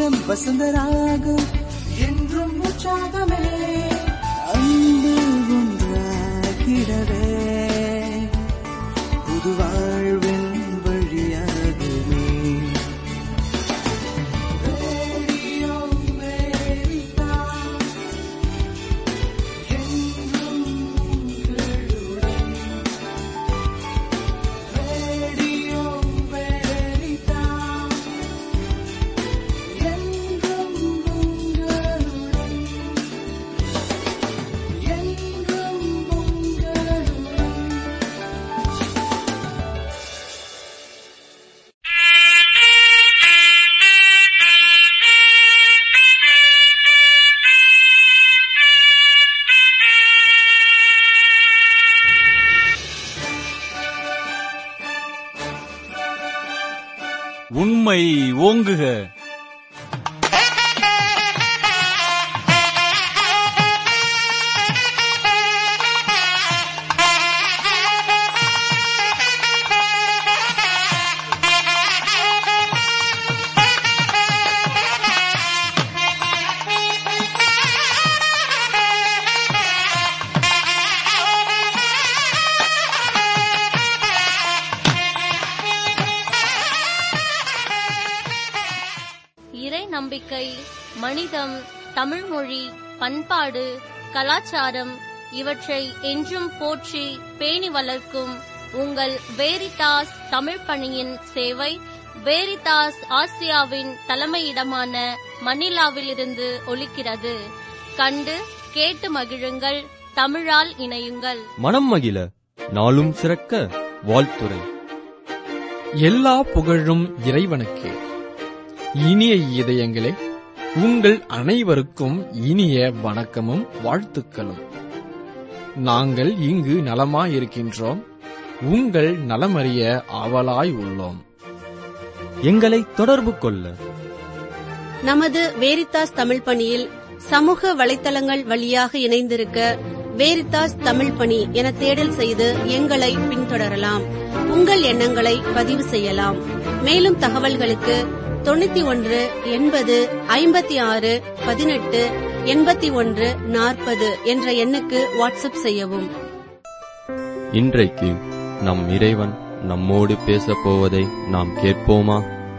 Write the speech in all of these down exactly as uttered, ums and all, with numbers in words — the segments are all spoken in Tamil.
கீதம் வசந்தராகம் என்றும் உற்சாகமே அன்பு ஒன்றாகிடவே புது வாழ்வின் வழியாகவே ரேடியோ வெரிடாஸ் என்றும் உங்களுடன் ரேடியோ வெரிடாஸ் என்றும் உங்களுடன் என்றும் உங்களுடன். உண்மை ஓங்குக. இறை நம்பிக்கை, மனிதம், தமிழ்மொழி, பண்பாடு, கலாச்சாரம் இவற்றை என்றும் போற்றி பேணி வளர்க்கும் உங்கள் வேரிட்டாஸ் தமிழ் பணியின் சேவை வேரிட்டாஸ் ஆசியாவின் தலைமையிடமான மணிலாவிலிருந்து ஒலிக்கிறது. கண்டு கேட்டு மகிழுங்கள். தமிழால் இணையுங்கள். மனம் மகிழ நாளும் சிறக்க வாழ்த்துரை. எல்லா புகழும் இறைவனுக்கு. இனிய இதயங்களே, உங்கள் அனைவருக்கும் இனிய வணக்கமும் வாழ்த்துக்களும். நாங்கள் இங்கு நலமாயிருக்கின்றோம். உங்கள் நலமறிய ஆவலாய் உள்ளோம். எங்களை தொடர்பு கொள்ள நமது வேரித்தாஸ் தமிழ் பணியில் சமூக வலைத்தளங்கள் வழியாக இணைந்திருக்க வேரித்தாஸ் தமிழ் பணி என தேடல் செய்து எங்களை பின்தொடரலாம். உங்கள் எண்ணங்களை பதிவு செய்யலாம். மேலும் தகவல்களுக்கு தொண்ணூத்தி ஒன்று எண்பது ஐம்பத்தி ஆறு பதினெட்டு எண்பத்தி ஒன்று நாற்பது என்ற எண்ணுக்கு வாட்ஸ்அப் செய்யவும். இன்றைக்கு நம் இறைவன் நம்மோடு பேசப் போவதை நாம் கேட்போமா?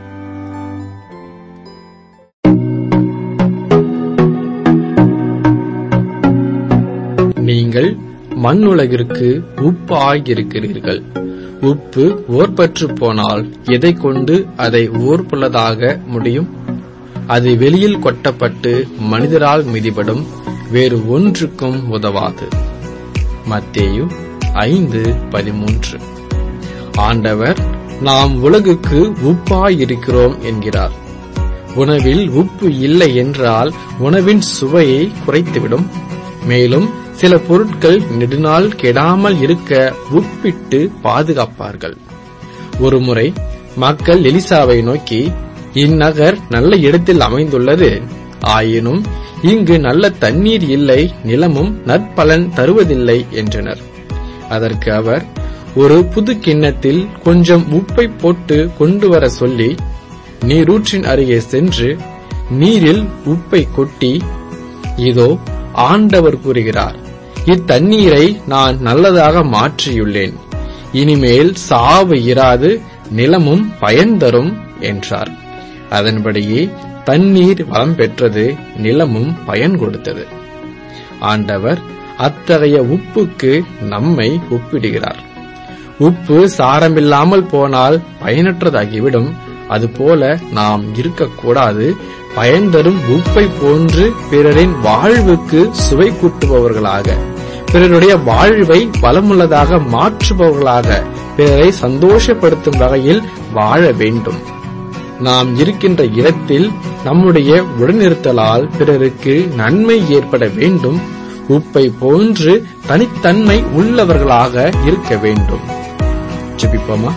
நீங்கள் மண்ணுலகிற்கு உப்பாயிருக்கிறீர்கள். உப்பு ஓர்பற்று போனால் எதை கொண்டு அதை ஓர்ப்புள்ளதாக முடியும்? அது வெளியில் கொட்டப்பட்டு மனிதரால் மிதிபடும், வேறு ஒன்றுக்கும் உதவாது. மத்தேயு ஐந்து பதிமூன்று. ஆண்டவர் நாம் உலகுக்கு உப்பாயிருக்கிறோம் என்கிறார். உணவில் உப்பு இல்லை என்றால் உணவின் சுவையை குறைத்துவிடும். மேலும் சில பொருட்கள் நெடுநாள் கெடாமல் இருக்க உப்பிட்டு பாதுகாப்பார்கள். ஒருமுறை மக்கள் எலிசாவை நோக்கி, இந்நகர் நல்ல இடத்தில் அமைந்துள்ளது, ஆயினும் இங்கு நல்ல தண்ணீர் இல்லை, நிலமும் நற்பலன் தருவதில்லை என்றனர். அதற்கு அவர், ஒரு புது கிண்ணத்தில் கொஞ்சம் உப்பை போட்டு கொண்டு வர சொல்லி நீரூற்றின் அருகே சென்று நீரில் உப்பை கொட்டி, இதோ ஆண்டவர் கூறுகிறார், இத்தண்ணீரை நான் நல்லதாக மாற்றியுள்ளேன், இனிமேல் சாவு இராது, நிலமும் பயன் தரும் என்றார். அதன்படியே தண்ணீர் வளம் பெற்றது, நிலமும் பயன் கொடுத்தது. ஆண்டவர் அத்தகைய உப்புக்கு நம்மை ஒப்பிடுகிறார். உப்பு சாரமில்லாமல் போனால் பயனற்றதாகிவிடும். அதுபோல நாம் இருக்கக்கூடாது. பயன் தரும் உப்பை போன்று பிறரின் வாழ்வுக்கு சுவை கூட்டுபவர்களாக, பிறருடைய வாழ்வை பலமுள்ளதாக மாற்றுபவர்களாக, பிறரை சந்தோஷப்படுத்தும் வகையில் வாழ வேண்டும். நாம் இருக்கின்ற இடத்தில் நம்முடைய உடனிருத்தலால் பிறருக்கு நன்மை ஏற்பட வேண்டும். உப்பை போன்று தனித்தன்மை உள்ளவர்களாக இருக்க வேண்டும். ஜெபிப்போமா?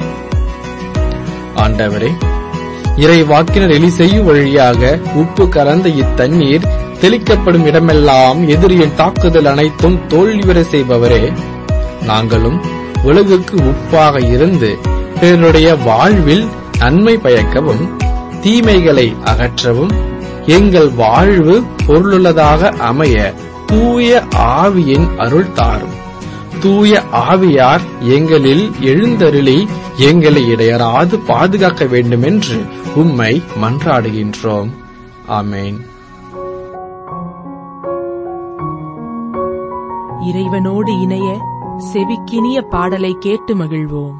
ஆண்டவரே, இறைவாக்கினர் எலிசெய்யு வழியாக உப்பு கலந்த இத்தண்ணீர் தெளிக்கப்படும் இடமெல்லாம் எதிரியின் தாக்குதல் அனைத்தும் தோல்வியுற செய்பவரே, நாங்களும் உலகுக்கு உப்பாக இருந்து பிறருடைய வாழ்வில் நன்மை பயக்கவும் தீமைகளை அகற்றவும் எங்கள் வாழ்வு பொருளுள்ளதாக அமைய தூய ஆவியின் அருள் தாரும். தூய ஆவியார் எங்களில் எழுந்தருளி எங்களை இடையறாது பாதுகாக்க வேண்டுமென்று உம்மை மன்றாடுகின்றோம். ஆமென். இறைவனோடு இணைய செவிக்கினிய பாடலை கேட்டு மகிழ்வோம்.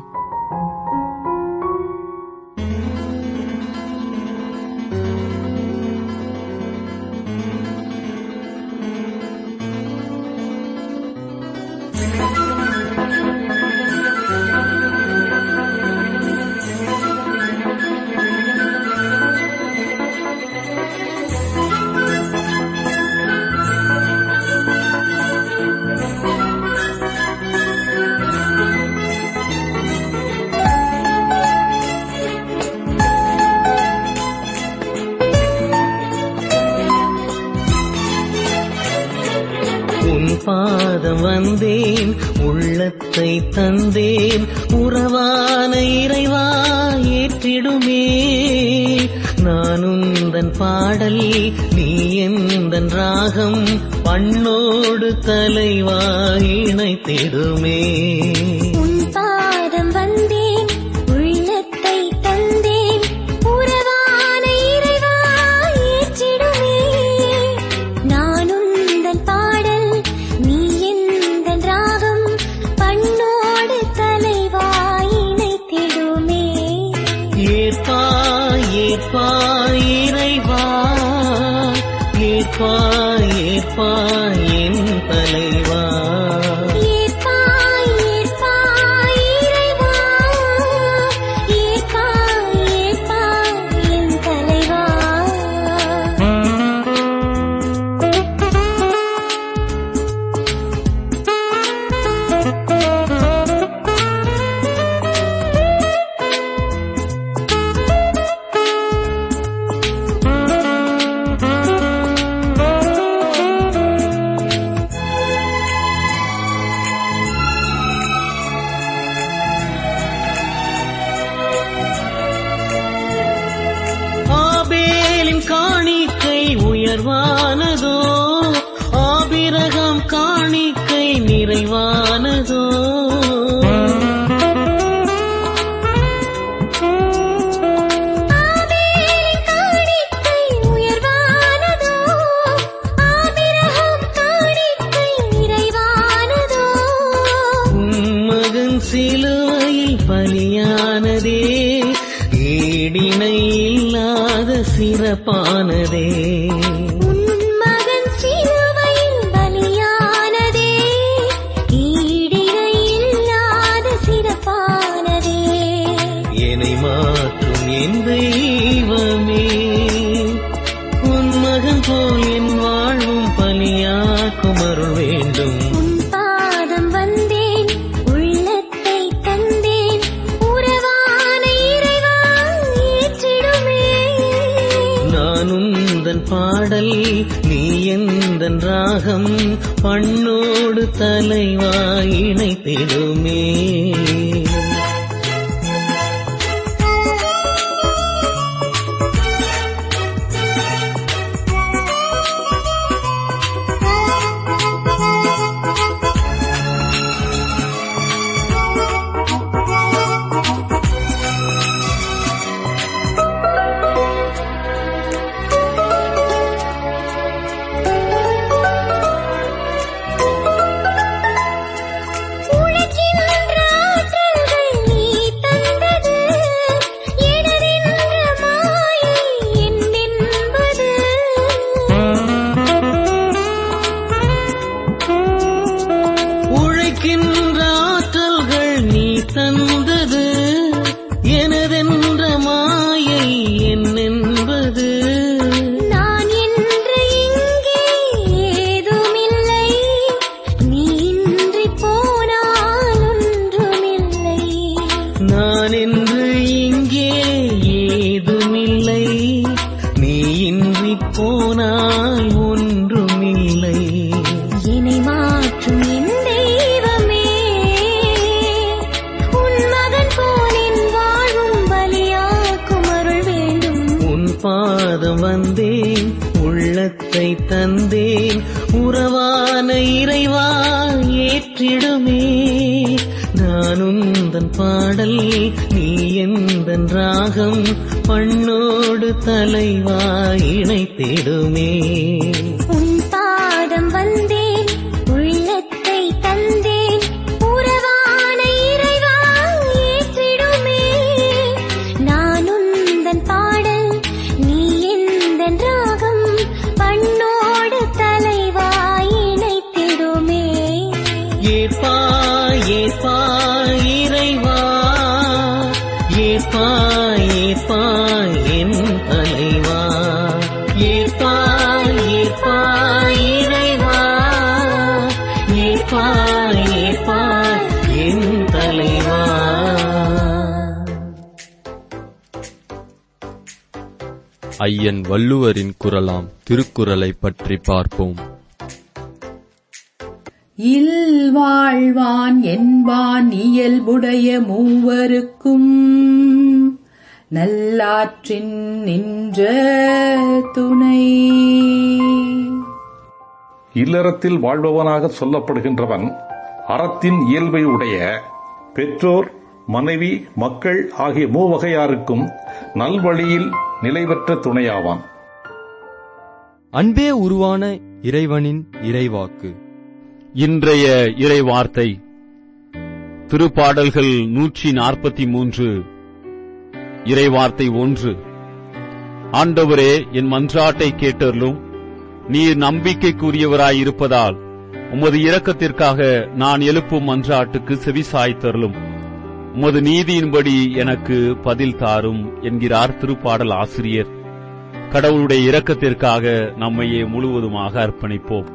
பாதம் வந்தேன், உள்ளத்தை தந்தேன், உறவான இறைவா ஏற்றிடுமே. நான் உந்தன் பாடல், நீ எந்தன் ராகம், பண்ணோடு தலைவா இணைத்திடுமே. உன் பாதம் வந்தேன், உள்ளத்தை தந்தேன், உறவான இறைவா ஏற்றிடுமே. நான் உந்தன் பாடல், நீ எந்தன் ராகம், பண்ணோடு தலைவா இணைத்திடுமே. ஏற்பாய் ஏற்பாய் இறைவா, ஏற்பாய் ஏற்பாய் என் தலைவா. ஏற்பாய் ஏற்பாய் இறைவா, ஏற்பாய் ஏற்பாய் என் தலைவா. ஆபேலின் காணிக்கை உயர்வானதோ, ஆபிரகாம் காணிக்கை நிறைவானதோ. ஆபேலின் காணிக்கை உயர்வானதோ, ஆபிரகாம் காணிக்கை நிறைவானதோ. உன் மகன் சிலுவையில் பலியானதே, ஈடிணை இல்லாத சிறப்பானதே. உன் மகன் சிலுவையில் பலியானதே, ஈடிணை இல்லாத சிறப்பானதே. என்னை மாற்றும் என் தெய்வமே, உன் மகன் போல் என் வாழ்வும் பலியாக்கும் அருள் வேண்டும். உன் பாதம் வந்தேன், உள்ளத்தை தந்தேன், உறவான இறைவா ஏற்றிடுமே. நான் உந்தன் பாடல், நீ எந்தன் ராகம், பண்ணோடு தலைவா இணைத்திடுமே. உழைக்கின்ற ஆற்றல்கள் தந்தேன் உறவான இறைவா ஏற்றிடுமே. நான் உந்தன் பாடல் நீ எந்தன் ராகம் பண்ணோடு தலைவா இணைத்திடுமே. உன் பாதம் வந்தேன் உள்ளத்தை தந்தேன் உறவான இறைவா ஏற்றிடுமே. நான் உந்தன் பாடல் நீ எந்தன் ராகம் பண்ணோடு தலைவா இணைத்திடுமே. ஏற்பாய் ஏற்பாய் இறைவா ஏற்பாய் ஏற்பாய் என் தலைவா. ஏற்பாய் ஏற்பாய் இறைவா ஏற்பாய் ஏற்பாய் என் தலைவா. ஐயன் வள்ளுவரின் குறளாம் திருக்குறளை பற்றி பார்ப்போம். இல்வாழ்வான் என்பான் இயல்புடைய மூவருக்கும் நல்லாற்றின் நின்ற துணை. இல்லறத்தில் வாழ்பவனாக சொல்லப்படுகின்றவன் அறத்தின் இயல்பை உடைய பெற்றோர், மனைவி, மக்கள் ஆகிய மூவகையாருக்கும் நல்வழியில் நிலைபெற்ற துணையாவான். அன்பே உருவான இறைவனின் இறைவாக்கு. இன்றைய இறைவார்த்தை திருப்பாடல்கள் நூற்றி நாற்பத்தி மூன்று. இறைவார்த்தை ஒன்று. ஆண்டவரே, என் மன்றாட்டை கேட்டருளும். நீர் நம்பிக்கைக்குரியவராயிருப்பதால் உமது இரக்கத்திற்காக நான் எழுப்பும் மன்றாட்டுக்கு செவிசாய்த்தருளும். உமது நீதியின்படி எனக்கு பதில் தாரும் என்கிறார் திருப்பாடல் ஆசிரியர். கடவுளுடைய இரக்கத்திற்காக நம்மையே முழுவதுமாக அர்ப்பணிப்போம்.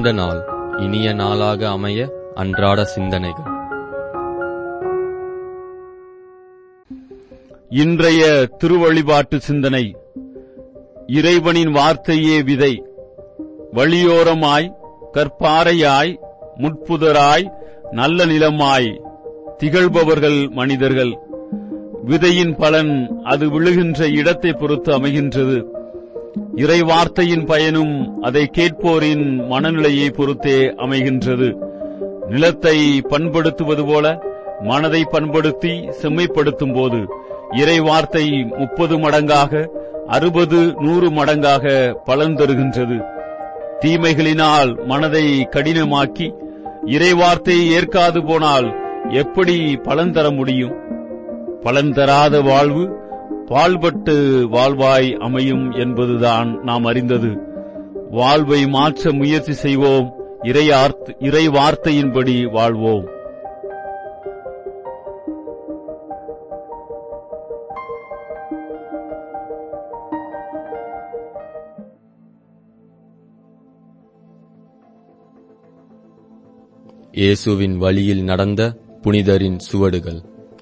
இந்த நாள் இனிய நாளாக அமைய அன்றாட சிந்தனைகள். இன்றைய திருவழிபாட்டு சிந்தனை. இறைவனின் வார்த்தையே விதை. வழியோரமாய், கற்பாறையாய், முட்புதராய், நல்ல நிலமாய் திகழ்பவர்கள் மனிதர்கள். விதையின் பலன் அது விழுகின்ற இடத்தை பொறுத்து அமைகின்றது. இறை வார்த்தையின் பயனும் அதை கேட்போரின் மனநிலையை பொறுத்தே அமைகின்றது. நிலத்தை பண்படுத்துவது போல மனதை பண்படுத்தி செம்மைப்படுத்தும் போது இறை வார்த்தை முப்பது மடங்காக, அறுபது நூறு மடங்காக பலன் தருகின்றது. தீமைகளினால் மனதை கடினமாக்கி இறை வார்த்தையை ஏற்காது போனால் எப்படி பலன் தர முடியும்? பலன் தராத வாழ்வு பாழ்பட்டு வாழ்வாய் அமையும் என்பதுதான் நாம் அறிந்தது. வாழ்வை மாற்ற முயற்சி செய்வோம். இறை வார்த்தையின்படி வாழ்வோம். இயேசுவின் வழியில் நடந்த புனிதரின் சுவடுகள்.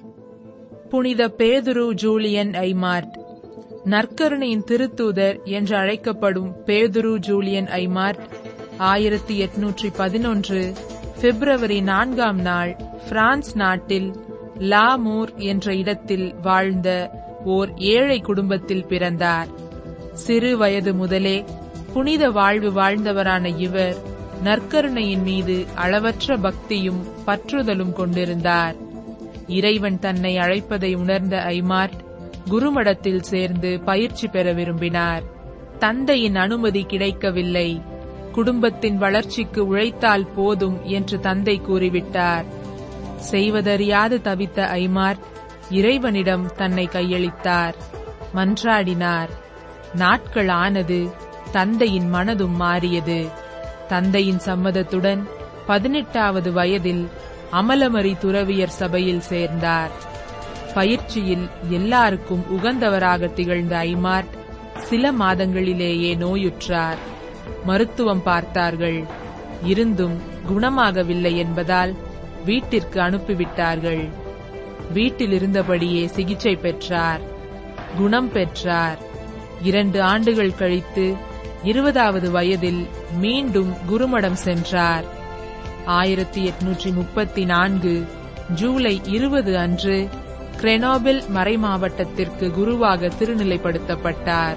புனித பேதுரு ஜூலியன் ஐமார்ட். நற்கருணையின் திருத்தூதர் என்று அழைக்கப்படும் பேதுரு ஜூலியன் ஐமார்ட் ஆயிரத்தி எட்நூற்றி பதினொன்று பிப்ரவரி நான்காம் நாள் பிரான்ஸ் நாட்டில் லாமூர் என்ற இடத்தில் வாழ்ந்த ஓர் ஏழை குடும்பத்தில் பிறந்தார். சிறு வயது முதலே புனித வாழ்வு வாழ்ந்தவரான இவர் நற்கருணையின் மீது அளவற்ற பக்தியும் பற்றுதலும் கொண்டிருந்தார். இறைவன் தன்னை அழைப்பதை உணர்ந்த ஐமார்ட் குருமடத்தில் சேர்ந்து பயிற்சி பெற விரும்பினார். தந்தையின் அனுமதி கிடைக்கவில்லை. குடும்பத்தின் வளர்ச்சிக்கு உழைத்தால் போதும் என்று தந்தை கூறிவிட்டார். செய்வதறியாது தவித்த ஐமார்ட் இறைவனிடம் தன்னை கையளித்தார். மன்றாடினார். நாட்கள் ஆனது. தந்தையின் மனதும் மாறியது. தந்தையின் சம்மதத்துடன் பதினெட்டாவது வயதில் அமலமரி துறவியர் சபையில் சேர்ந்தார். பயிற்சியில் எல்லாருக்கும் உகந்தவராக திகழ்ந்த ஐமார்ட் சில மாதங்களிலேயே நோயுற்றார். மருத்துவம் பார்த்தார்கள். இருந்தும் குணமாகவில்லை என்பதால் வீட்டிற்கு அனுப்பிவிட்டார்கள். வீட்டில் இருந்தபடியே சிகிச்சை பெற்றார். குணம் பெற்றார். இரண்டு ஆண்டுகள் கழித்து இருபதாவது வயதில் மீண்டும் குருமடம் சென்றார். ஆயிரத்தி எட்நூற்றி முப்பத்தி நான்கு ஜூலை இருபது அன்று கிரெனோபில் மறைமாவட்டத்திற்கு குருவாக திருநிலைப்படுத்தப்பட்டார்.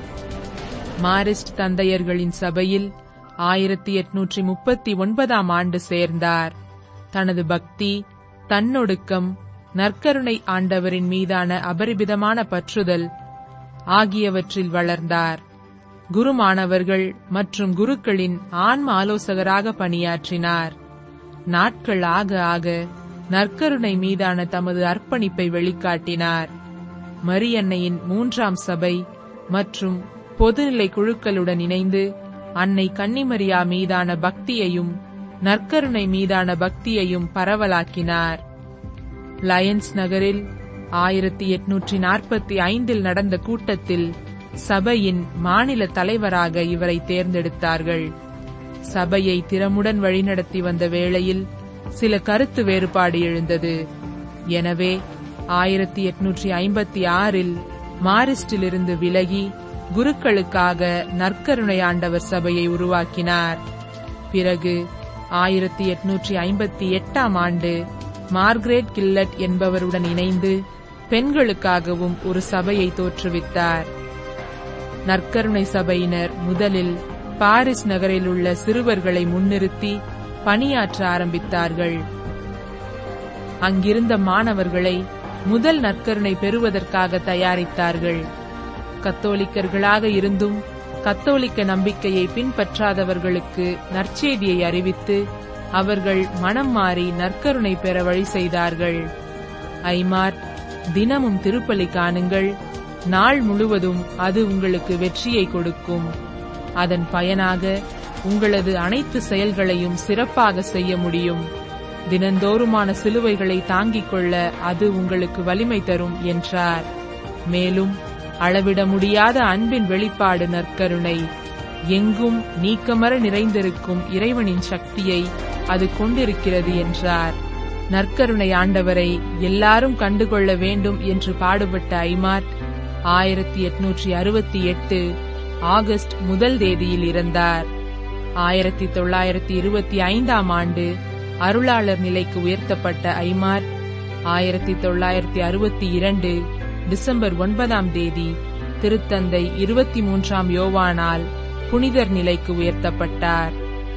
மாரிஸ்ட் தந்தையர்களின் சபையில் ஆயிரத்தி எட்நூற்றி முப்பத்தி ஒன்பதாம் ஆண்டு சேர்ந்தார். தனது பக்தி, தன்னொடுக்கம், நற்கருணை ஆண்டவரின் மீதான அபரிமிதமான பற்றுதல் ஆகியவற்றில் வளர்ந்தார். குருமானவர்கள் மற்றும் குருக்களின் ஆன்ம ஆலோசகராக பணியாற்றினார். நாட்கள் ஆக ஆக நற்கருணை மீதான தமது அர்ப்பணிப்பை வெளிக்காட்டினார். மரியன்னையின் மூன்றாம் சபை மற்றும் பொதுநிலை குழுக்களுடன் இணைந்து அன்னை கன்னிமரியா மீதான பக்தியையும் நற்கருணை மீதான பக்தியையும் பரவலாக்கினார். லயன்ஸ் நகரில் ஆயிரத்தி எட்நூற்றி நாற்பத்தி ஐந்தில் நடந்த கூட்டத்தில் சபையின் மாநில தலைவராக இவரை தேர்ந்தெடுத்தார்கள். சபையை திறமுடன் வழிநடத்தி வந்த வேளையில் சில கருத்து வேறுபாடு எழுந்தது. எனவே ஆயிரத்தி எட்நூற்றி ஐம்பத்தி ஆறில் மாரிஸ்டிலிருந்து விலகி குருக்களுக்காக நற்கருணை ஆண்டவர் சபையை உருவாக்கினார். பிறகு ஆயிரத்தி எட்நூற்றி ஐம்பத்தி எட்டாம் ஆண்டு மார்க்ரெட் கில்லட் என்பவருடன் இணைந்து பெண்களுக்காகவும் ஒரு சபையை தோற்றுவித்தார். நற்கருணை சபையினர் முதலில் பாரிஸ் நகரில் உள்ள சிறுவர்களை முன்னிறுத்தி பணியாற்ற ஆரம்பித்தார்கள். அங்கிருந்த மாணவர்களை முதல் நற்கருணை பெறுவதற்காக தயாரித்தார்கள். கத்தோலிக்கர்களாக இருந்தும் கத்தோலிக்க நம்பிக்கையை பின்பற்றாதவர்களுக்கு நற்செய்தியை அறிவித்து அவர்கள் மனம் மாறி நற்கருணை பெற வழி செய்தார்கள். ஐமார்ட், தினமும் திருப்பலி காணுங்கள், நாள் முழுவதும் அது உங்களுக்கு வெற்றியை கொடுக்கும். அதன் பயனாக உங்களது அனைத்து செயல்களையும் சிறப்பாக செய்ய முடியும். தினந்தோறுமான சிலுவைகளை தாங்கிக் கொள்ள அது உங்களுக்கு வலிமை தரும் என்றார். மேலும் அளவிட முடியாத அன்பின் வெளிப்பாடு நற்கருணை. எங்கும் நீக்கமர நிறைந்திருக்கும் இறைவனின் சக்தியை அது கொண்டிருக்கிறது என்றார். நற்கருணை ஆண்டவரை எல்லாரும் கண்டுகொள்ள வேண்டும் என்று பாடுபட்ட ஐமார்ட் ஆயிரத்தி எட்நூற்றி அறுபத்தி எட்டு ஆகஸ்ட் முதல் தேதியில் இறந்தார். ஆயிரத்தி தொள்ளாயிரத்தி இருபத்தி ஐந்தாம் ஆண்டு அருளாளர் நிலைக்கு உயர்த்தப்பட்ட ஐமார்ட் ஆயிரத்தி தொள்ளாயிரத்தி அறுபத்தி இரண்டு டிசம்பர் ஒன்பதாம் தேதி திருத்தந்தை இருபத்தி மூன்றாம் யோவானால் புனிதர் நிலைக்கு உயர்த்தப்பட்டார்.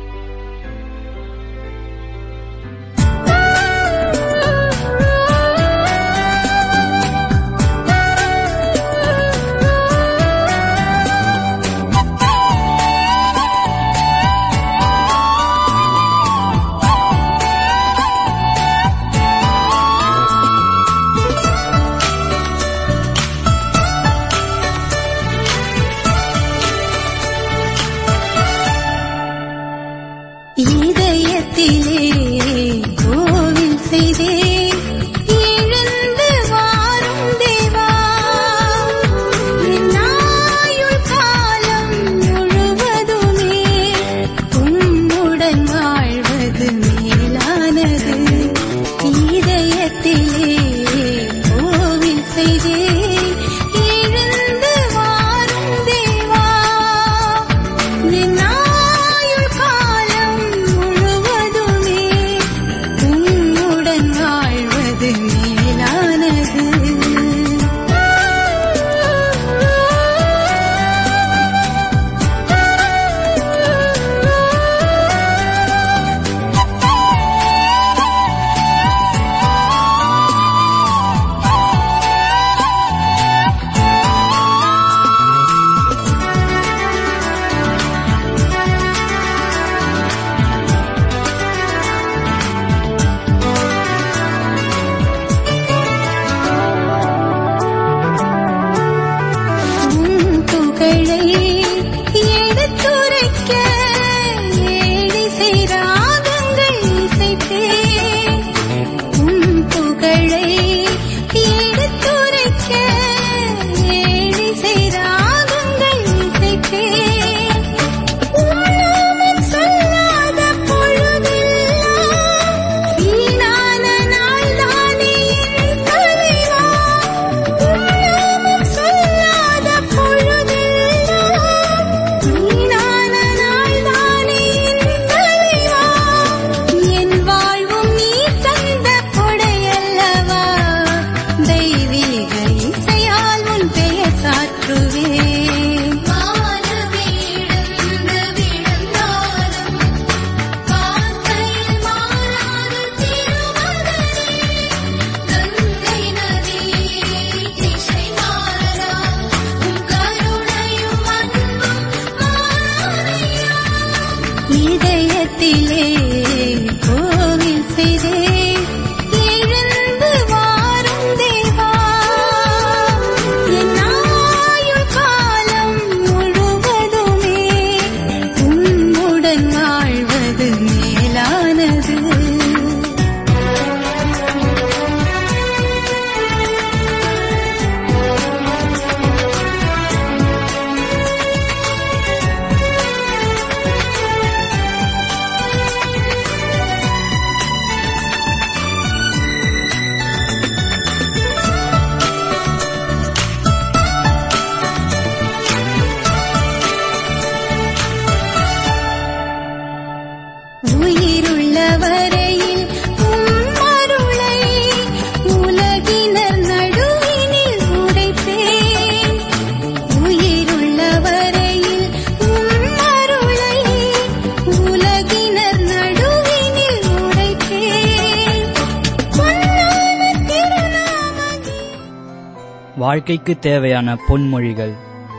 வாழ்க்கைக்கு தேவையான பொன்மொழிகள்.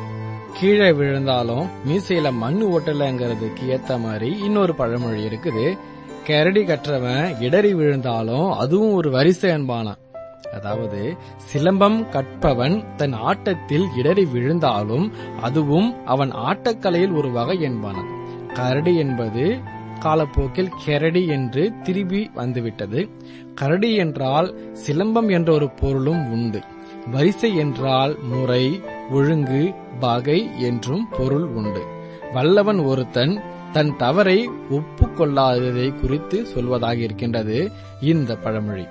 கீழே விழுந்தாலும் மீசையில மண்ணு ஓட்டலங்கிறதுக்கு ஏத்த மாதிரி இன்னொரு பழமொழி இருக்குது. கரடி கற்றவன் இடறி விழுந்தாலும் அதுவும் ஒரு வரிசை என்பானா. அதாவது சிலம்பம் கற்பவன் தன் ஆட்டத்தில் இடறி விழுந்தாலும் அதுவும் அவன் ஆட்டக்கலையில் ஒரு வகை என்பானான். கரடி என்பது காலப்போக்கில் கெரடி என்று திரும்பி வந்துவிட்டது. கரடி என்றால் சிலம்பம் என்ற ஒரு பொருளும் உண்டு. வரிசை என்றால் முறை, ஒழுங்கு, வகை என்றும் பொருள் உண்டு. வல்லவன் ஒருத்தன் தன் தவறை ஒப்புக்கொள்ளாததை குறித்து சொல்வதாக இருக்கின்றது இந்த பழமொழி.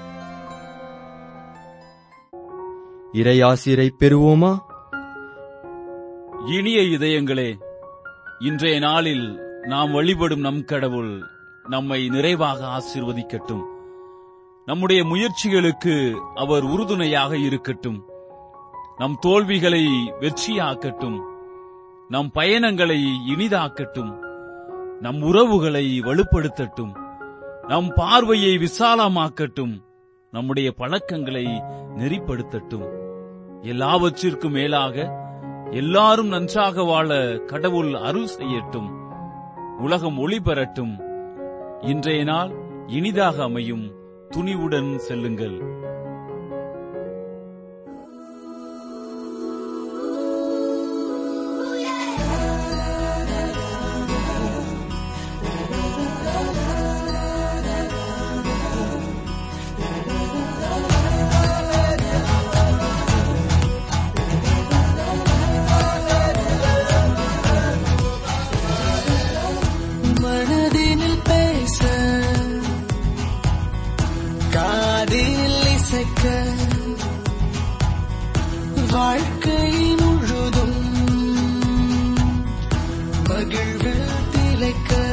இறையாசிரை பெறுவோமா? இனிய இதயங்களே, இன்றைய நாளில் நாம் வழிபடும் நம் கடவுள் நம்மை நிறைவாக ஆசீர்வதிக்கட்டும். நம்முடைய முயற்சிகளுக்கு அவர் உறுதுணையாக இருக்கட்டும். நம் தோல்விகளை வெற்றியாக்கட்டும். நம் பயணங்களை இனிதாக்கட்டும். நம் உறவுகளை வலுப்படுத்தட்டும். நம் பார்வையை விசாலமாக்கட்டும். நம்முடைய பழக்கங்களை நெறிப்படுத்தட்டும். எல்லாவற்றிற்கும் மேலாக எல்லாரும் நன்றாக வாழ கடவுள் அருள் செய்யட்டும். உலகம் ஒளி பெறட்டும். இன்றைய நாள் இனிதாக அமையும். துணிவுடன் செல்லுங்கள். மனதினில் பேச, காதில் இசைக்க, வாழ்க்கை முழுதும் மகிழ்வில் திளைக்க